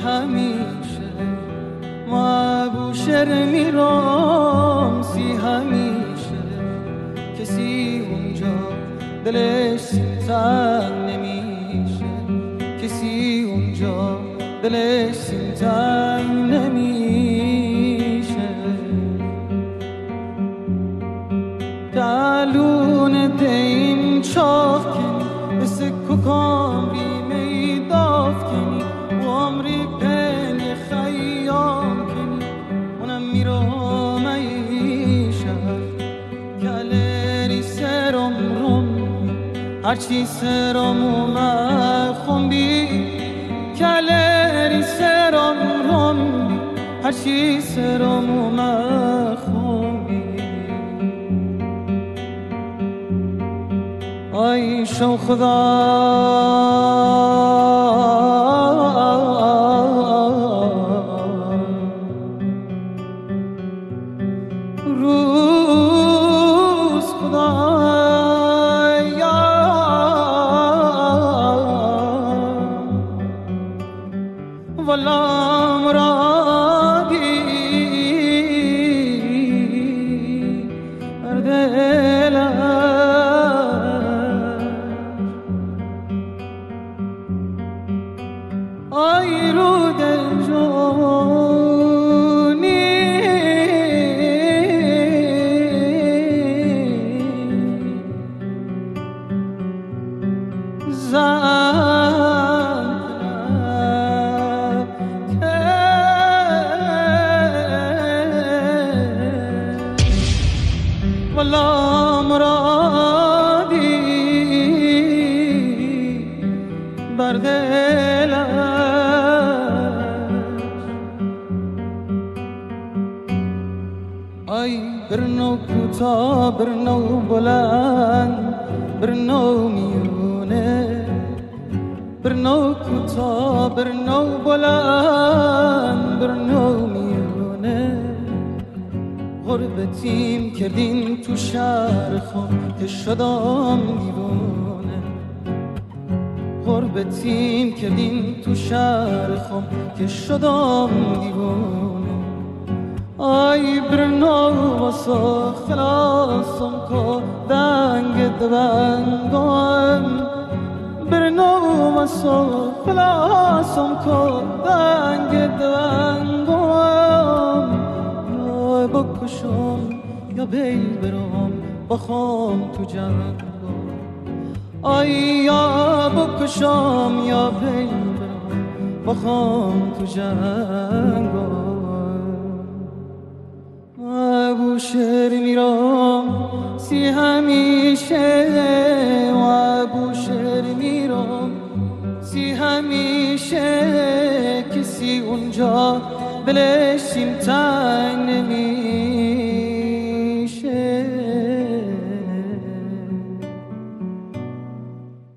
همیشه ما بوشهر میرم سی همیشه کسی اونجا دلش تنگ نمیشه کسی اونجا دلش تنگ نمیشه دلون دیم چاف کنی بسه ککام بیمه داف کنی و عمری پن خیام کنی اونم میرم ای شهر گلری سرم رم هرچی سرم اومد خونبی گلری سرم رم هرچی سرم اومد خونبی آی شو خدا روز خدا والا مرادی دلم آی رو دل جونی والا مرادی بر دلش آی برنو کوتا برنو بلند برنو میونه برنو کوتا برنو بلند برنو میونه غربتیم کردین تو شهر خود که شدم دیوانه غربتیم کردین تو شهر خود که شدم دیوانه آی برنو واسه خلاصم که دنگ دوانگم برنو واسه خلاصم که دنگ دوانگم بکشم یا بیل برام بخوام تو جنگ آی یا بکشم یا بیل برام بخوام تو جنگ بوشهر میرم سی همیشه و بوشهر میرم سی همیشه کسی اونجا بلش تنگ